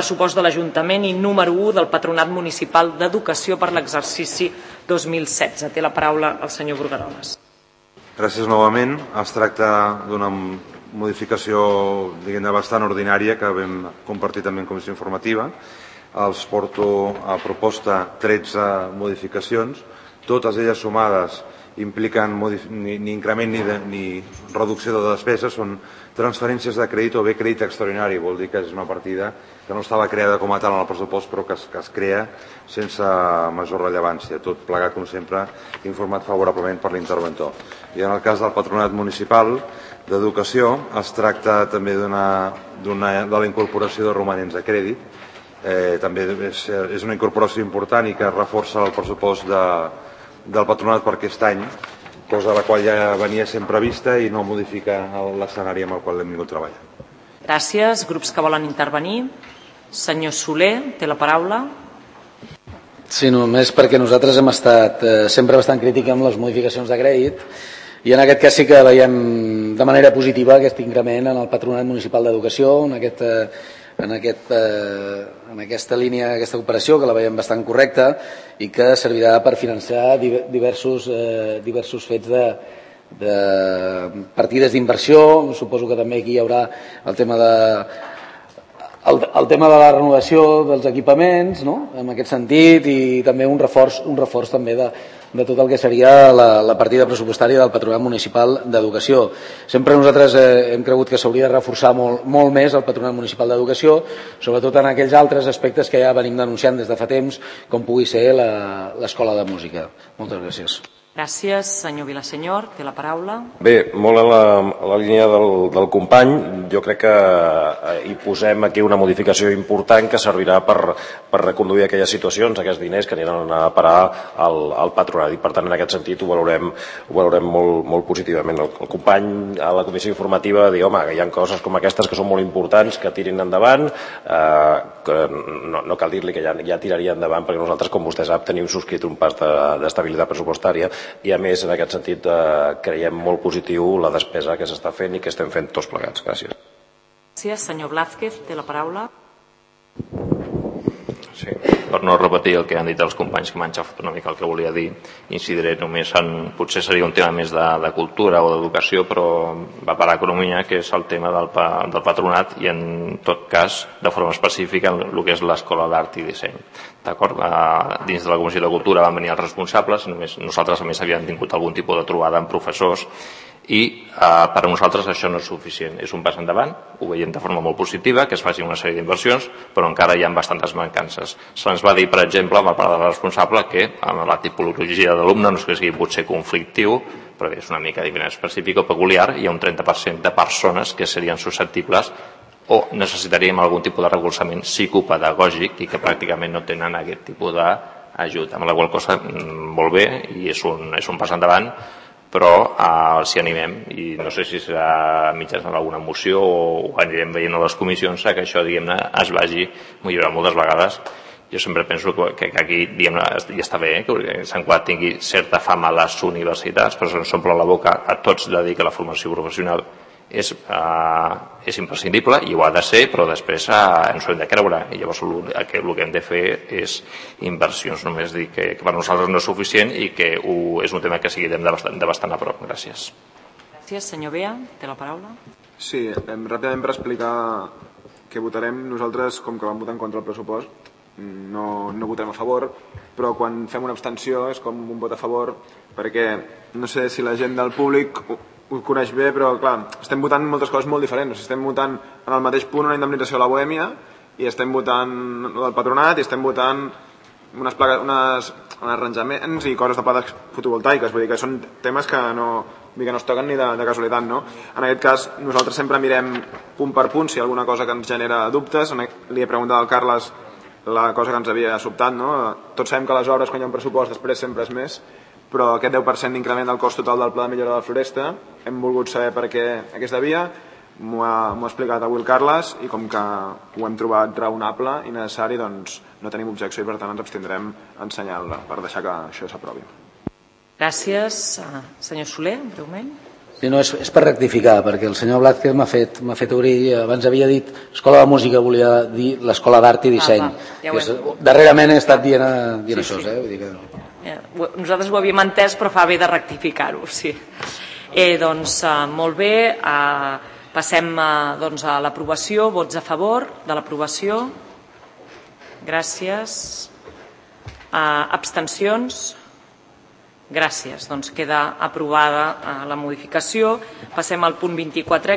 pressupost de l'Ajuntament i número 1 del Patronat Municipal d'Educació per l'exercici 2016. Té la paraula el senyor Brugueroles. Gràcies novament. Es tracta d'una modificació bastant ordinària que vam compartir també en comissió informativa. Els porto a proposta 13 modificacions. Totes elles sumades impliquen ni increment ni reducció de despeses, són transferències de crèdit o bé crèdit extraordinari, vol dir que és una partida que no estava creada com a tal en el pressupost però que es crea sense major rellevància, tot plegat com sempre informat favorablement per l'interventor. I en el cas del Patronat Municipal d'Educació es tracta també de la incorporació de romanents a crèdit, també és una incorporació important i que reforça el pressupost del Patronat per aquest any, cosa a la qual ja venia sent prevista i no modifica l'escenari amb el qual hem vingut treballant. Gràcies. Grups que volen intervenir. Senyor Soler, té la paraula. Sí, només perquè nosaltres hem estat sempre bastant crítics amb les modificacions de crèdit i en aquest cas sí que veiem de manera positiva aquest increment en el Patronat Municipal d'Educació, en aquesta línia, aquesta operació que la veiem bastant correcta i que servirà per finançar diversos fets de partides d'inversió. Suposo que també aquí hi haurà el tema de la renovació dels equipaments, no? En aquest sentit, i també un reforç també de tot el que seria la partida pressupostària del Patronat Municipal d'Educació. Sempre nosaltres hem cregut que s'hauria de reforçar molt més el Patronat Municipal d'Educació, sobretot en aquells altres aspectes que ja venim denunciant des de fa temps, com pugui ser l'escola de música. Moltes gràcies. Gràcies. Senyor Vilasenyor, té la paraula. Bé, molt a la línia del company, jo crec que hi posem aquí una modificació important que servirà per reconduir aquelles situacions, aquests diners que aniran a parar al patronat i per tant en aquest sentit ho valorem molt positivament. El company a la comissió informativa diu que hi ha coses com aquestes que són molt importants, que tirin endavant, que no cal dir-li que ja tiraria endavant perquè nosaltres, com vostè sap, tenim subscrit un pacte d'estabilitat pressupostària i a més en aquest sentit creiem molt positiu la despesa que s'està fent i que estem fent tots plegats. Gràcies. Gràcies. Senyor Blázquez, té la paraula. Sí, per no repetir el que han dit els companys que m'han xafat una mica el que volia dir, incidiré només en, potser seria un tema més de cultura o d'educació, però va per economia, que és el tema del patronat i en tot cas de forma específica en el que és l'escola d'art i disseny. D'acord? Dins de la Comissió de Cultura van venir els responsables, nosaltres a més havíem tingut algun tipus de trobada amb professors i per a nosaltres això no és suficient. És un pas endavant, ho veiem de forma molt positiva, que es faci una sèrie d'inversions, però encara hi ha bastantes mancances. Se'ns va dir, per exemple, per part de la responsable, que amb la tipologia d'alumne no és que sigui potser conflictiu, però és una mica diferent, específic o peculiar, hi ha un 30% de persones que serien susceptibles o necessitaríem algun tipus de recolzament psicopedagògic i que pràcticament no tenen aquest tipus d'ajut. Amb la qual cosa, molt bé, i és un pas endavant, però si animem, i no sé si serà mitjançant alguna moció o anirem veient a les comissions que això, diguem-ne, es vagi millorar moltes vegades. Jo sempre penso que aquí, diguem-ne, ja està bé, que Sant Cugat tingui certa fama a les universitats, però se'ns omple la boca a tots de dir que la formació professional és imprescindible i ho ha de ser, però després ens ho hem de creure i llavors el que hem de fer és inversions. Només dir que per nosaltres no és suficient i que és un tema que seguirem de bastant a prop. Gràcies. Gràcies. Senyor Bea, té la paraula. Sí, ràpidament per explicar què votarem. Nosaltres, com que vam votar en contra del pressupost, no votarem a favor, però quan fem una abstenció és com un vot a favor perquè no sé si la gent del públic ho coneix bé, però clar, estem votant moltes coses molt diferents. Estem votant en el mateix punt una indemnització a la Bohèmia i estem votant el patronat i estem votant uns arranjaments i coses de plaques fotovoltaiques. Vull dir que són temes que no es toquen ni de casualitat, no? En aquest cas, nosaltres sempre mirem punt per punt si hi ha alguna cosa que ens genera dubtes. Li he preguntat al Carles la cosa que ens havia sobtat, no? Tots sabem que les obres, quan hi ha un pressupost, després sempre és més, però aquest 10% d'increment del cost total del pla de millora de la floresta hem volgut saber per què aquesta via, m'ho ha explicat avui el Carles i com que ho hem trobat raonable i necessari, doncs no tenim objecció i per tant ens abstindrem en senyal per deixar que això s'aprovi. Gràcies. Senyor Soler, breument. Sí, no, és per rectificar, perquè el senyor Blázquez m'ha fet obrir, abans havia dit Escola de Música, volia dir l'Escola d'Art i Disseny. Darrerament he estat dient això. Vull dir que... Nosaltres ho havíem entès, però fa bé de rectificar-ho. Sí. Doncs molt bé, passem doncs, a l'aprovació. Vots a favor de l'aprovació? Gràcies. Abstencions? Gràcies. Doncs queda aprovada la modificació. Passem al punt 24.